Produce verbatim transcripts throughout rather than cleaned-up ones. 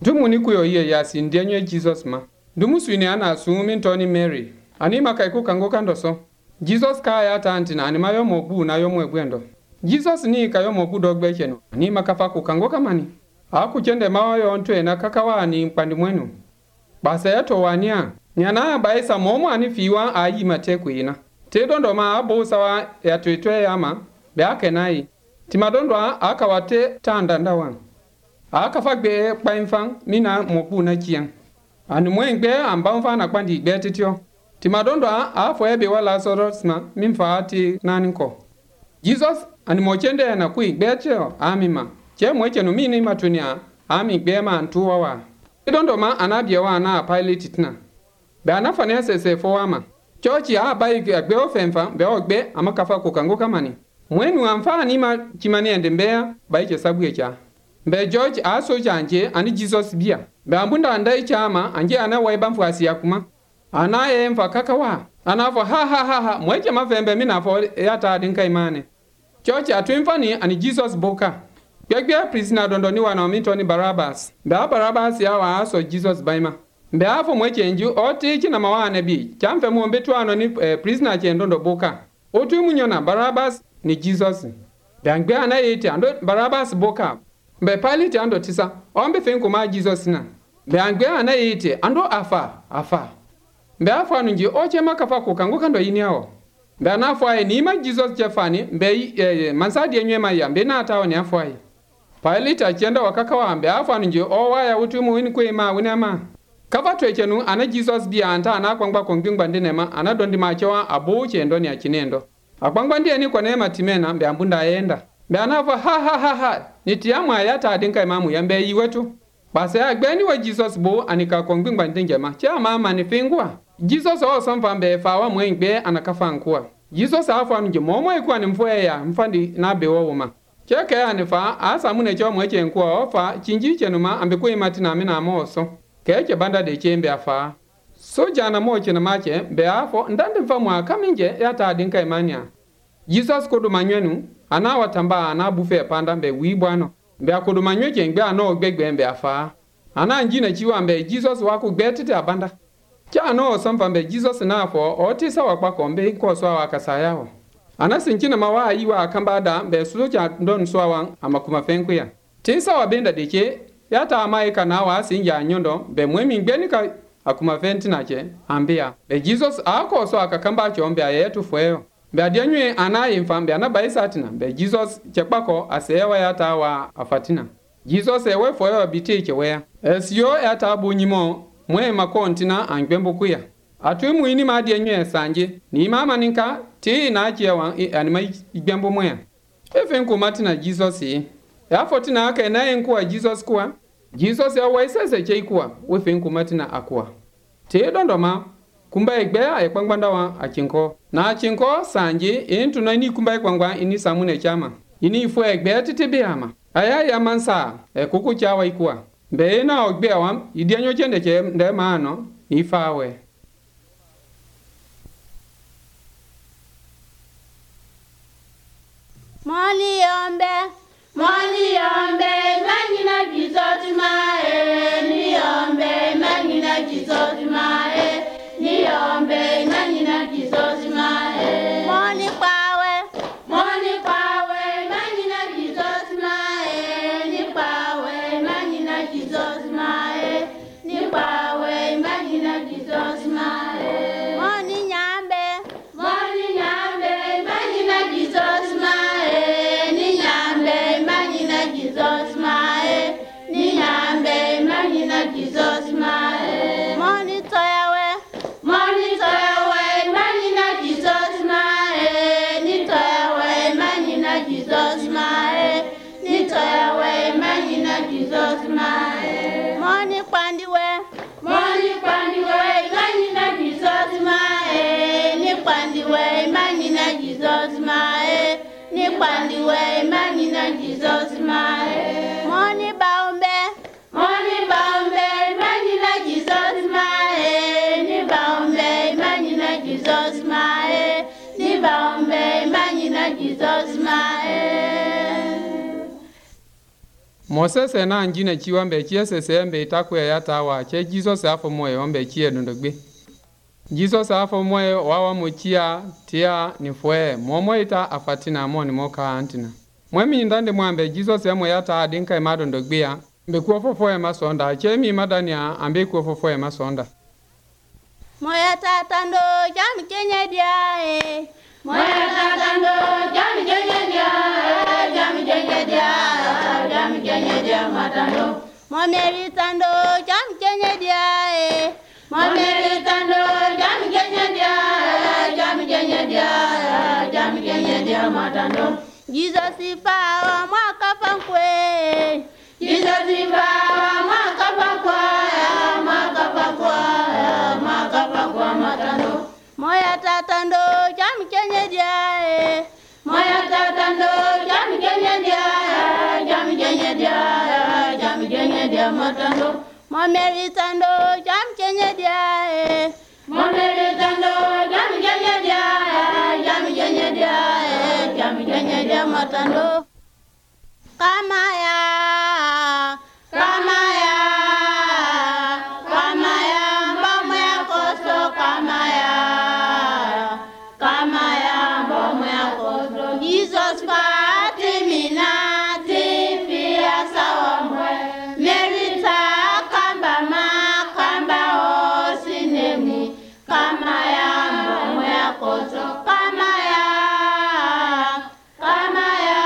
Dumu ni kuyo ye ya sindenye Jesus ma. Dumu swini ana sumi Tony Mary. Ani makaiku kango kandoso. Jesus ka ya tanti na anima yo mobu na yo mwegwendo. Jesus ni ka yo mobu dogbe chenu. Ani makafa kukango kamani. Haku chende mawa yo ontwe na kakawa ni mpandi mwenu. Basa yato wania. Nyana baisa momo ani fiwa ayi mateku ina. Tedondo ma abo sawa ya tuitwe ama. Beake nai. Timadondo aka wate tanda ndawan. Aka fagbe pa infang mina mobu na kiang. Anu mwengbe amba mfa na kwandi igbe titio. Timadondo afo ebe wala sorosma mimfa ati naninko. Jesus ani mochende na kui igbe tio amima. Che mweche no mini matunia ami igbe ma ntuwa wa. Tidondo ma anabia wa na pilot tina. Be anafane sese fo ama. Chochi a bai igbe ofemfa be ogbe amakafa kukango kamani. Mwenu amfa ni ma chimani endembea bai che sabu echa. Be George a so janje ani Jesus bia. Be ambunda andai chama anje ana waiba mfuasi yakuma. Ana ye mfa kakawa. Ana fo ha ha ha ha mweche mafembe mina fo yata adinka imane. Church atwimfa ni ani Jesus boka. Gwegwe prisoner dondo ni wana Tony Barabbas. Be Barabbas ya wa aso Jesus baima. Be afo mweche nju oti china mawane bi. Chamfe muombe tuano ni eh, prisoner chendondo boka. Otu munyona Barabbas ni Jesus. Be angbe ana yeti ando Barabbas boka. Be Pilate ando tisa, ombe fenko ma Jesus na. Be angbe ana yete ando afa, afa. Be afa nunji oche makafa kukanguka ndo yini hao. Be anafa ye ni ma Jesus jefani, be e, mansadi yenye ma ya, be na atawa ni afa ye. Pilate achenda wakaka wa be afa nunji owa ya utumu wini kwe ma wini ama. Kava tuechenu ana Jesus bia anta ana kwangba kongbingba ndinema, ana dondi machewa abu chendo ni achinendo. Akwangba ndiye kwa neema timena, be ambunda aenda. Be anafa ha ha ha ha. Nitiamu ayata adinka imamu ya mbe iwetu. Basa ya gbeni wa Jesus bo anika kongbingba ndinjema. Chia mama nifingwa. Jesus o samfa mbe fawa mwengbe anakafa nkua. Jesus hafa nje momo ikuwa ni mfue ya mfandi na bewa wuma. Chia kaya nifa asa mune cho mweche nkua ofa chinji chenuma ambiku imati na mina amoso. Keche banda de chembe afa. So jana moche na mache be afo ndande mfamwa kaminje yata adinka imania. Jesus kodu manywenu. Ana watamba ana bufe panda mbe wibwano. Mbe akodo manyweche mbe ano ogbegbe mbe afa. Ana njina chiwa mbe Jesus wako gbetete abanda. Cha ano osamfa mbe Jesus na afo otisa wakpako mbe nkoswa wakasayao. Ana sinchina mawa iwa akambada mbe sulocha ndon swawa amakuma fenku ya. Tisa wabenda deche yata amaika na wa sinja nyondo mbe mwemi mbenika akuma fentina che ambia. Be Jesus ako so akakamba chombe ayetu fueo. Be adianywe anaye mfambe anabaisa atina be Jesus chekpako asewa yata wa afatina. Jesus ewe foyo biti chewea. Esyo yata bunyimo mwe makontina angbembo kuya. Atwe muini ma adianywe sanje ni mama ninka ti na chewa anima igbembo mwe. Efe nko matina Jesus yi. Ya fotina aka na nko Jesus kwa. Jesus ya waisese cheikuwa wefe nko matina akwa. Te dondoma kumba egbe ayekwangbanda wa achinko. Na achinko sanje intu na ini kumba ekwangwa ini samune chama. Ini ifu egbe titibi ama. Aya ya mansa e kuku chawa ikuwa. Mbe na ogbe awam idianyo chende che nde maano ifawe. Moni yombe, moni yombe, mangina Jesus mae, ni yombe, mangina Jesus mae. Niombe nani na Jesus mae. Moni pawe, moni pawe, nani na Jesus mae. Ni pawe, nani na Jesus mae. Ni pawe, nani na Jesus mae. Moni nyambe, moni nyambe, nani na Jesus mae. Ni nyambe, nani na Jesus mae. Ni nyambe, nani na Jesus mae. Moni toyawe. Moni toyawe, mani na Jesus mae. Ni toyawe, mani na Jesus mae. Ni toyawe, mani na Jesus mae. Moni pandiwe, moni pandiwe, mani na Jesus mae. Ni pandiwe, mani na Jesus mae. Ni pandiwe, mani na Jesus mae. Moni baumbe, moni baumbe, mani na Jesus mae. Ni baumbe, mani na Jesus mae. Ni baumbe, mani na Jesus mae. Moses na njine chiwa mbe chie sese mbe takwe yata wa che Jesus afo moyo mbe chie dondogbe. Jesus afo moyo wawa muchia tia nifwe momo ita afatina moni moka antina. Mwemi ndande mwambe Jesus ya moyata adinka ima dondogbea mbe kuofofo ya masonda che mi madania ambe kuofofo ya masonda. Moyata tando jam kenye dia e. Moyata tando jam kenye dia e. Jam kenye dia jam kenye dia matando. Momeri tando jam kenye dia e. Momeri tando jam kenye dia e. Jam kenye dia jam kenye dia matando. Jesus ifa mwaka pankwe. Jesus ifa mwaka pankwe. Mwaka pankwe. Mwaka pankwe matando. Moya tatando jam kenye dia e. Moya tatando jam kenye dia e. Jam kenye dia e. Jam kenye dia matando. Momeri tando jam kenye dia e. Momeri tando jam kenye dia e. Jam kenye dia e. Jam kenye dia matando. Kamaya, kamaya, kamaya, mbomo ya koso kamaya, kamaya, mbomo ya koso. Jesus Fatimina, tifia sawamwe, merita kamba ma kamba osinemi, kamaya, mbomo ya koso kamaya, kamaya.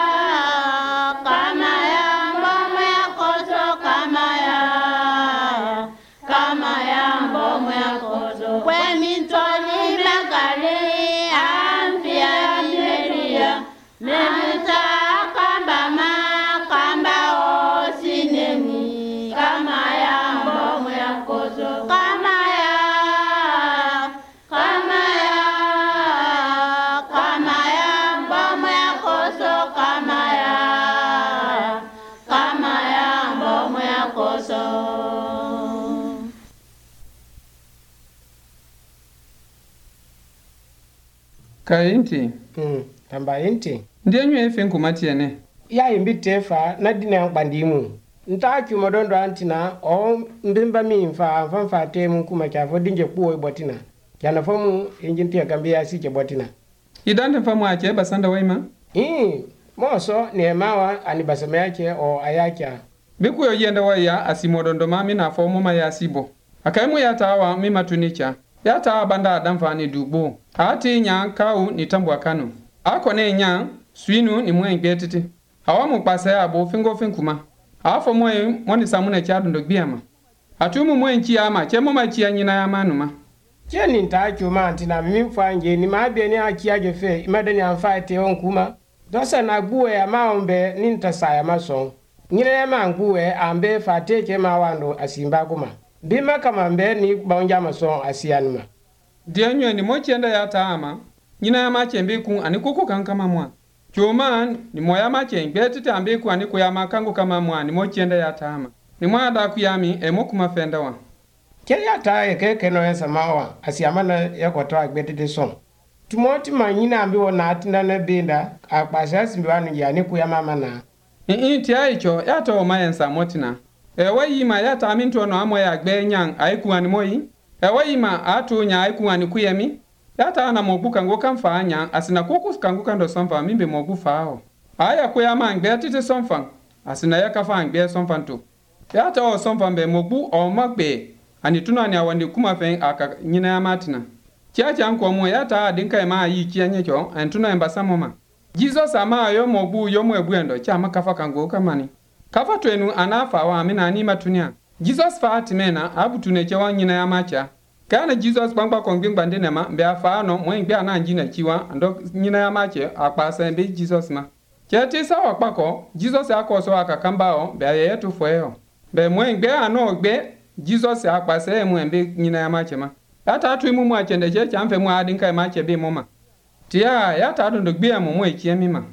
Kainti. Hmm, tamba inti. Ndiye nywe efe nkumatiene. Ya imbi tefa na dina bandimu. Nta chumodondo antina o mbimba mi mfa mfa mfa temu kuma chafo dinje kuo botina. Yana fomu injinti ya gambia si botina. Idande famu ache basanda waima? Eh, moso ne mawa anibasame yake o ayacha. Biku yo yenda waya asimodondo mami na fomu ma yasibo. Akaimu yatawa mi matunicha. Yata banda adamfani dubo. Ati nya kau ni tambwa kanu. Ako ne nya swinu ni mwe ngetiti. Hawa mupasa ya bo fingo finkuma. Afo mwe mwani samune chadu ndogbiama. Atumu mwe nchi ama chemo machi ya nyina ya manuma. Cheni nta chuma antina mimfa nje ni maabia ni haki aje fe imada ni amfate onkuma. Dosa na guwe ya maombe ni ntasaya mason. Nyina ya manguwe ambe fateke mawando asimba kuma. Bima kama mbe ni baonja mason asianuma. Dianywe ni mochenda ya taama. Nyina ya mache mbiku anikuku kankama mwa. Chuma ni moya mache mbetiti ambiku aniku ya makangu kama mwa ni mochenda ya taama. Ni mwa da kuyami emoku mafenda wa. Keri ya taa keke no yesa mawa asiamana ya kotoa gbetiti son. Tumoti manyina ambiwo na atina na binda akpasha simbiwanu ya aniku ya mama na. Ii tia icho ya to mayensa motina. Ewa yima ya tamintu ono amo ya gbe nyang aiku animoyi. Ewa yima atu nya aiku anikuyemi. Ya ta na mobu kango kamfa anya asina kuku kango kando somfa mimbe mobu fao. Aya kuya mangbe titi somfa asina ya kafa angbe somfa tu. Ya ta o somfa mbe mobu o magbe anituna ni awandi kuma fen aka nyina ya matina. Chia cha nko mo ya ta dinka ema yi chia nyecho antuna embasa moma. Jesus ama yo mobu yo mwebwendo cha makafa kango kamani. Kafa twenu anafa wa amina ni matunia. Jesus fa atimena abu tuneche wa nyina ya macha. Kana Jesus kwangwa kongbingba ndenema mbe afano mwengbe ana njina chiwa ndo nyina ya mache akpasa mbe Jesus ma. Cheti sawa kwako Jesus akoso akakambao mbe yetu fweo. Mbe mwengbe ano ogbe Jesus akpasa mwembe nyina ya mache ma. Yata atu imu mwa chende cheche amfe mwa adinka ya mache bi moma. Tia yata atu ndogbe mu mwe chiemima.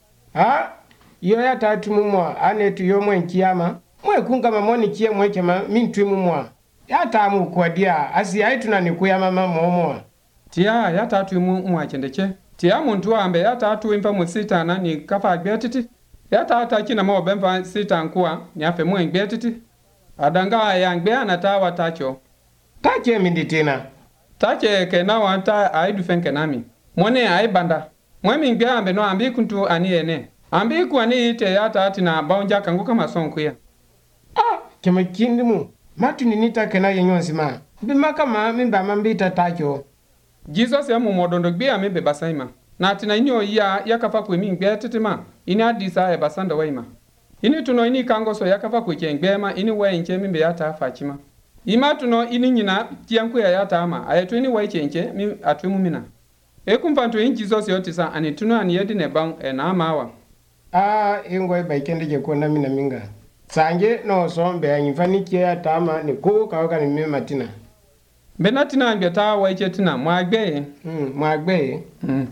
Ha? Yo ya tatu mumwa ane tu yo mwe nkiyama. Mwe kunga mamoni kie mwe kema mintu mumwa. Ya tamu kwa dia asi haitu na nikuya mama mumwa. Tia ya tatu imu mwa chendeche. Tia muntu ambe ya tatu impa musita na ni kafa agbetiti. ya ta ta kina mo bemfa sitan kuwa ni afe mo ngbe titi adanga ya ngbe anata watacho tache minditina tache ke na wanta aidu fenke nami mone ai banda mo mi ngbe ambe no ambi kuntu ani ene ambi ku ani ite ya ta tina baunja kangu kama sonku ya ah kema kindimu matuni nita kena yenyonsi ma bimaka ma mimba mambita tacho Jesus ya mu modondo gbe ambe basaima na tina inyo ya yakafa ku mi ngbe titima ini adisa e basanda waima ini tuno ini kango so yakafa ku kengbema ini wa enche mimbe yata fachima ima tuno ini nyina tianku ya yata ama ayeto ini wa chenche mi atwemu mina e kumpanto in Jesus yotisa ani tuno ani yedi ne bang e na amawa ah ingwe baikende je kona mina minga sanje no sombe anyifanikie yata ama ni ko kaoka ni mima tina benatina ambeta wa iche tina mwagbe mm mwagbe mm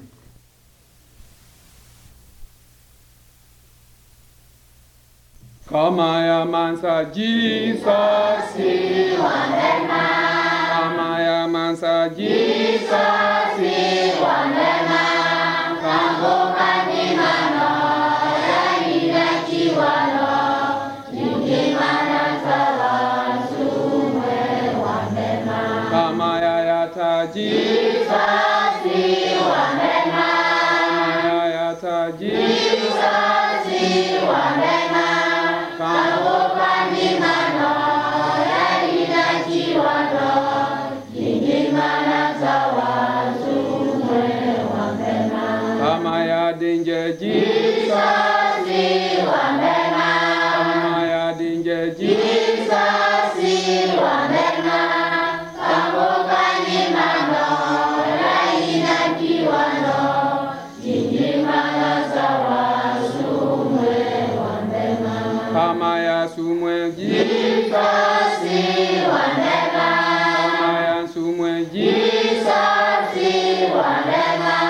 Kama ya mansa Jesus wandema Kama ya mansa Jesus wandema Kango kanimano ya ina chiwalo Jingimana sawa sumwe wandema Kama ya yata Jesus wandema Kama ya yata Jesus wandema Dinge Jesus wandema Amaya dinge Jesus wandema Kango kanimano Raina kiwano Jingimana sawa sumwe wandema Amaya sumwe Jesus wandema Amaya sumwe Jesus wandema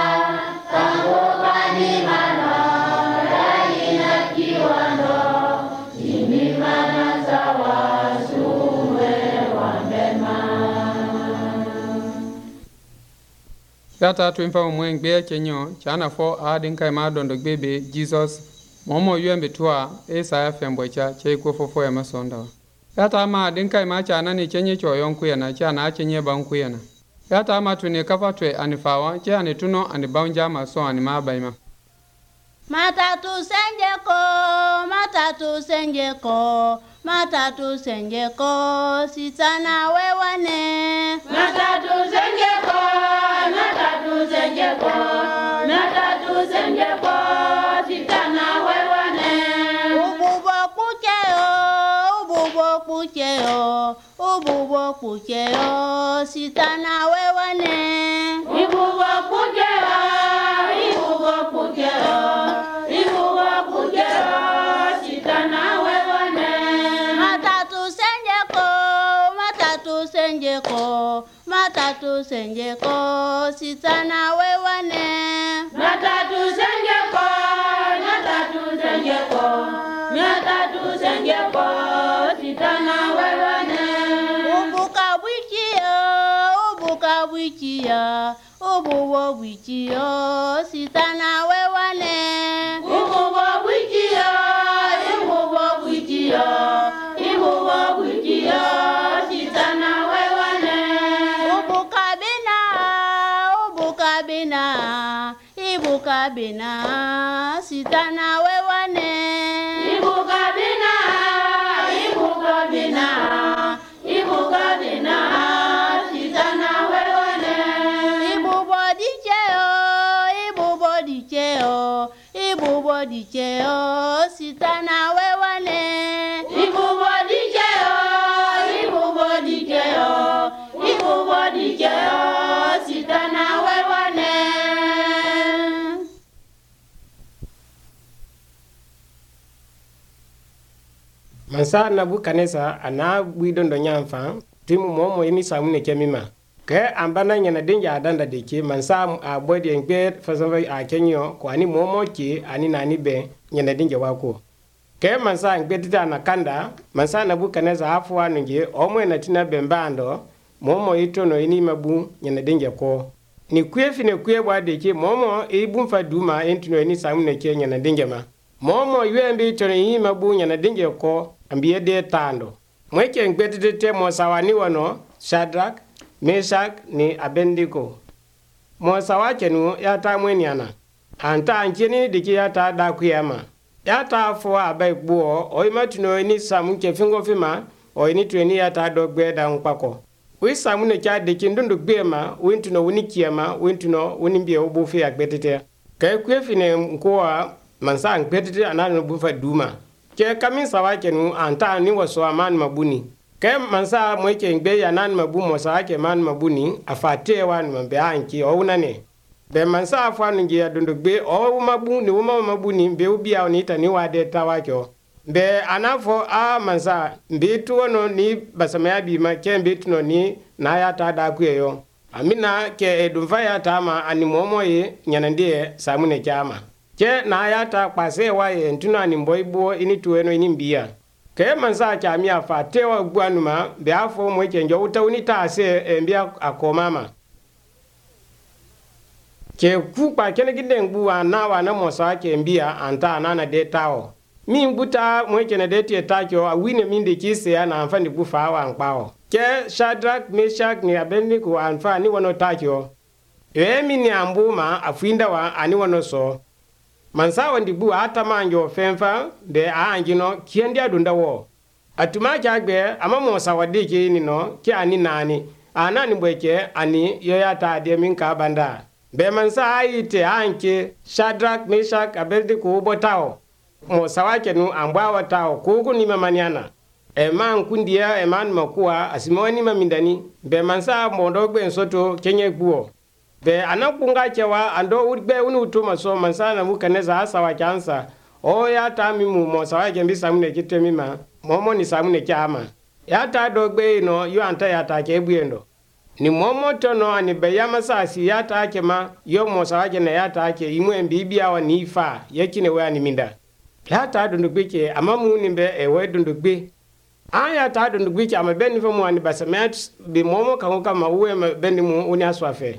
Yata twimfa umwe ngbe chenyo chana fo adin kai ma dondo gbebe Jesus momo yembe twa esa ya fembo cha cheiko fofo ya masonda yata ma adin kai ma chana ni chenye choyon kuyana chana chenye ban kuyana yata ma tuni kafa twe anifawa che ani tuno ani banja maso ani mabaima Matatu senjeko, matatu senjeko, matatu senjeko, sitana wewane. Matatu senjeko, matatu senjeko, matatu senjeko, sitana wewane. Ububo kucheo, ububo kucheo, ububo kucheo, sitana wewane. Ububo kucheo, ububo kucheo. Matatu senjeko, sitana wewane. Matatu senjeko, matatu senjeko, matatu senjeko, sitana wewane. Ubuka wichio, ubuka wichio, ubuwo wichio, sitana wewane. Ubuwo wichio, ubuwo wichio, ubuwo wichio, sitana wewane. Bina, ibuka bina, sitana wewane. Ibuka bina, ibuka bina, ibuka bina, sitana wewane. Ibu body cheo, ibu body cheo, ibu body cheo, sitana wewane. Ibu body cheo, ibu body cheo, ibu body cheo, sitana wewane. Mansa na bu kanesa ana bidon do nyamfa timu momo ini samu ne kemima ke ambana nyana dinja adanda deke mansa a bodi engbe fasava a kenyo ko ani momo ki ani nani be nyana dinja wako ke mansa engbe tita na kanda mansa na bu kanesa afwa nunge omo na tina bembando momo itono ini mabu nyana dinja ko ni kwefi ne kwe bwa deke momo e bumfa duma entino ini samu ne ke nyana dinja ma momo yembi to ni mabunya na dinge ko ambiye de tando mweke ngwetete te mo sawani wano Shadrach, Meshach ni Abednego. Mo sawache nu yata mwenyana anta ancheni diki yata da kuyama yata fo abai buo oimatuno ni samu ke fingo fima oini tweni yata dogbe da nkpako wi samu ne cha diki ndundu gbema wintuno wuni kiyama wintuno wuni mbiye obufi agbetete kai kwefine nkoa mansa ngwetete anano bufa duma ke kamin sawache nu anta ni waso aman mabuni ke mansa mweke ngbe ya nan mabu mo sawache man mabuni afate wan mambe anki ounane be mansa afanu ngi adondogbe o mabu ni wuma mabuni be ubia oni tani wade tawacho be anafo a mansa mbe tuwono ni basamaya bi ma ke mbe tuno ni na ya ta da kueyo amina ke edumfa ya ta ma animomo ye nyanandie samune chama ke na ya ta kwase wa ye ntuna ni mboibo ini tuweno ini mbia ke mansa cha mi afate wa gwanuma be afo mweke njo utawuni ta se mbia akomama ke kupa kene giden buwa na wa na mosa ke mbia anta anana de tao mi mbuta mweke na de tie takyo awine minde kise ya na amfani bufa wa nkpao ke Shadrach, Meshach ni Abednego anfa ni wono takyo emi ni ambuma afinda wa ani wono so mansa wandi bu ata manjo femfa de aanjino kiendi adunda wo atuma jagbe ama mosa wadike ni no ki ani nani anani bweke ani yoyata de minka banda be mansa aite anke Shadrach, Meshach, Abednego botao mo sawake nu ambwa watao kuku ni mamaniana e man kundia e man makua asimoni mamindani be mansa mondogbe nsoto kenye guo be anakunga chewa ando urbe unu utuma so mansa na mukaneza hasa wakansa o ya tami mu mo sawake mbisa mune kitemima momo ni samune chama ya ta dogbe no yo anta ya ta kebuendo ni momo tono ani beyama sasi ya ta kema yo mo sawake na ya ta ke imwe mbibia wa nifa yakine we ani minda ya ta dundugbe ke amamu ni be e we dundugbe aya ta dundugbe ke amabeni fo mu ani basamet bi momo kanka ma we beni mu uni aswafe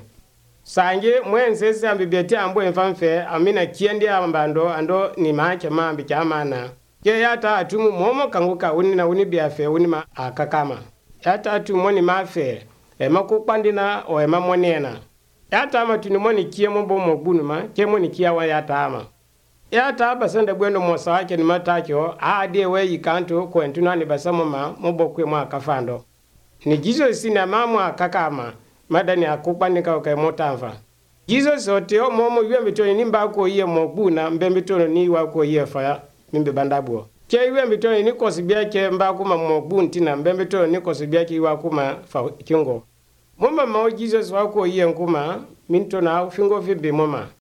sange mwense se ambibeti ambo enfamfe amina kiendi ambando ando ni maake mambi chamana ke yata atumu momo kanguka uni na uni biafe uni ma akakama yata atumu ni mafe e makupandina o e mamonena yata matuni moni kie mombo mogbunu ma ke moni kia wa yata ama yata basanda bwendo mosa wake ni matakyo aade we yikanto ko entuna ni basamo ma mobokwe mwa kafando ni jizo sina mamu akakama madani akupandika kai motamva Jesus oteo momo ywe mitoni nimba ko ye mogbuna mbe mitoni ni wa ko ye fa mimbe bandabo ke ywe mitoni ni kosibia ke mba kuma mogbu ntina mbe mitoni ni kosibia ke wa kuma fa kingo moma ma Jesus wa ko ye nkuma mintona fingo fibe moma